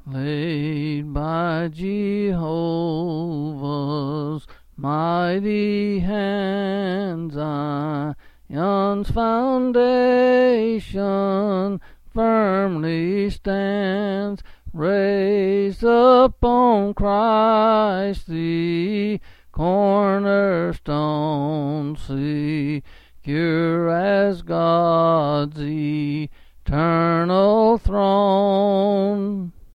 laid by Jehovah's mighty hand. Zion's foundation firmly stands, raised upon Christ the cornerstone, secure as God's eternal throne.